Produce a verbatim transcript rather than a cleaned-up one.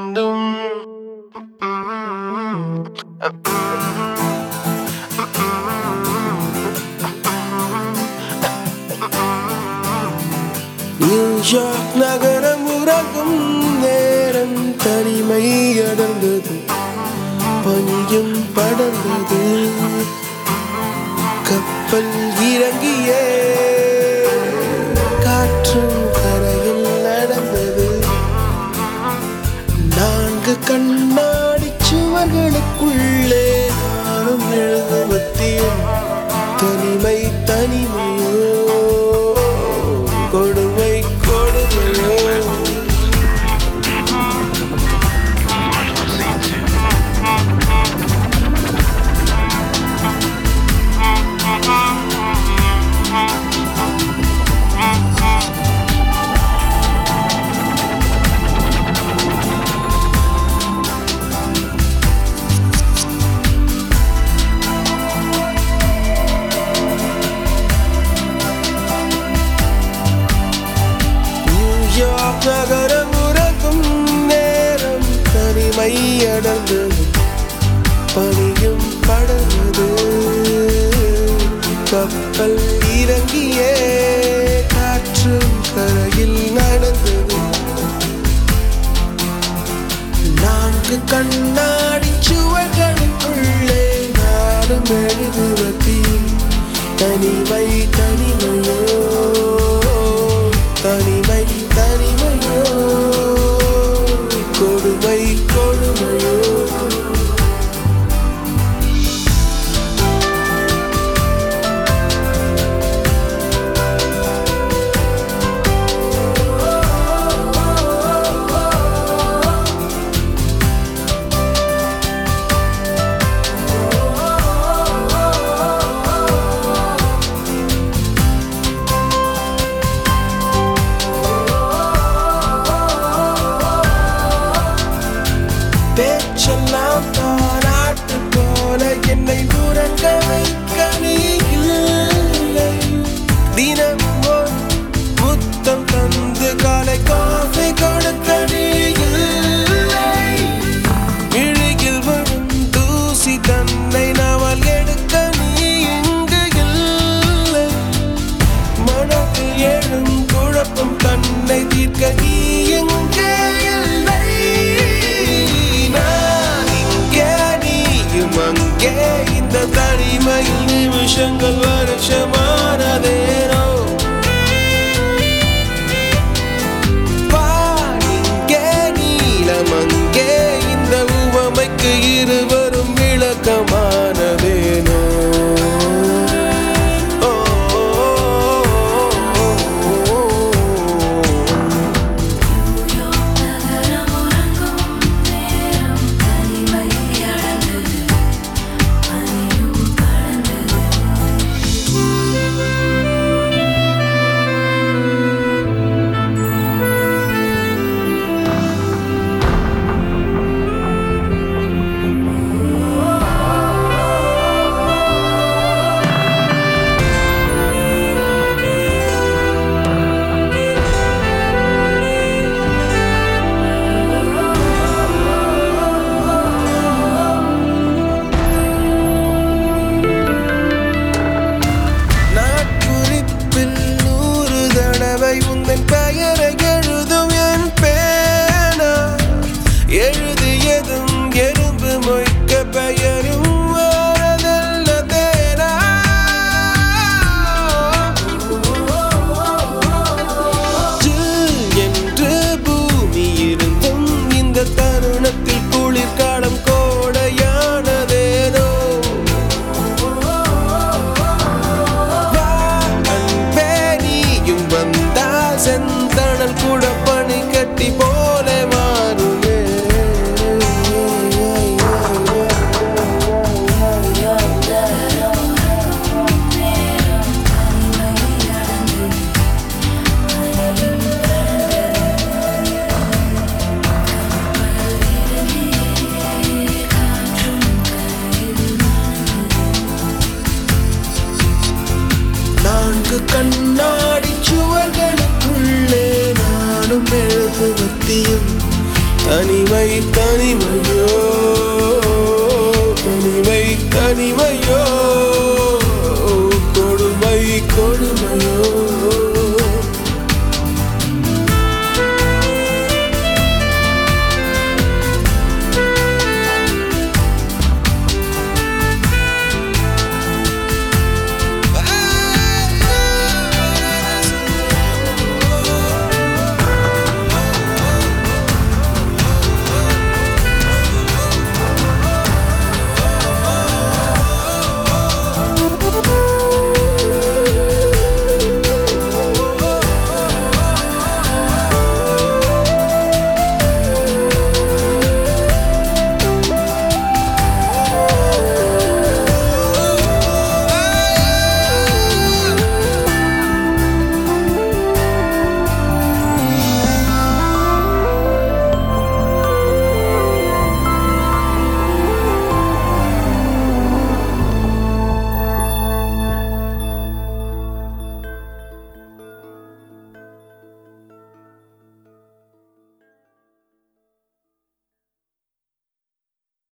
New York நகரம் உறங்கும் நேரம் தனிமை அடர்ந்தது, பனியும் படர்ந்தது. கப்பல் இறங்கியே காற்றும் கரையில் நடந்தது. நான்கு கண்ணாடி சுவர்களுக்குள்ளே நானும் எழுதுவத்தியும் தனிமை தனிமையோ கொடுமை கொடுமையோ. நகரம் உறங்கும் நேரம் தனிமை அடர்ந்தது, பனியும் படர்ந்தது. கப்பல் இறங்கியே காற்றும் கரையில் நடந்தது. நான்கு கண்ணாடி சுவர்களுக்குள்ளே நானும் எழுதுவதி தனிமை தனிமையோ தனிமை தனிமையோ கொடுமை கொடுமையோ. பேச்செல்லாம் தானாட்டு போல என்னை உறங்க வைக்க நீ இல்லை. தினமும் ஒரு முத்தம் தந்து காலை காஃபி கொடுக்க நீ இல்லை. இழுகில் வரும் தூசி தன்னை நாவல் எடுக்க நீ இங்கு இல்லை. மனதில் எழும் குழப்பம் தன்னை தீர்க்க நீ எங்கே இல்லை. அங்கே இந்த தனிமையில் நிமிஷங்கள் வருஷமானதேனோ. பாருங்கே நீலம் அங்கே இந்த உவமைக்கு இருவரும் விளக்கமானதேனோ. உந்தன் பெயரை எழுதும் என் பேனா, எழுதியதும் எறும்பு மொய்க்க பெயரும் வரதல்ல தேனா. என்று பூமி இருந்தும் இந்த தருணத்தில் குளிர்காலம் கோடையானதேனோ. செந்தணல் கூட பனி கட்டி போல மாறுமே. தனிமை தனிமையோ தனிமை தனிமையோ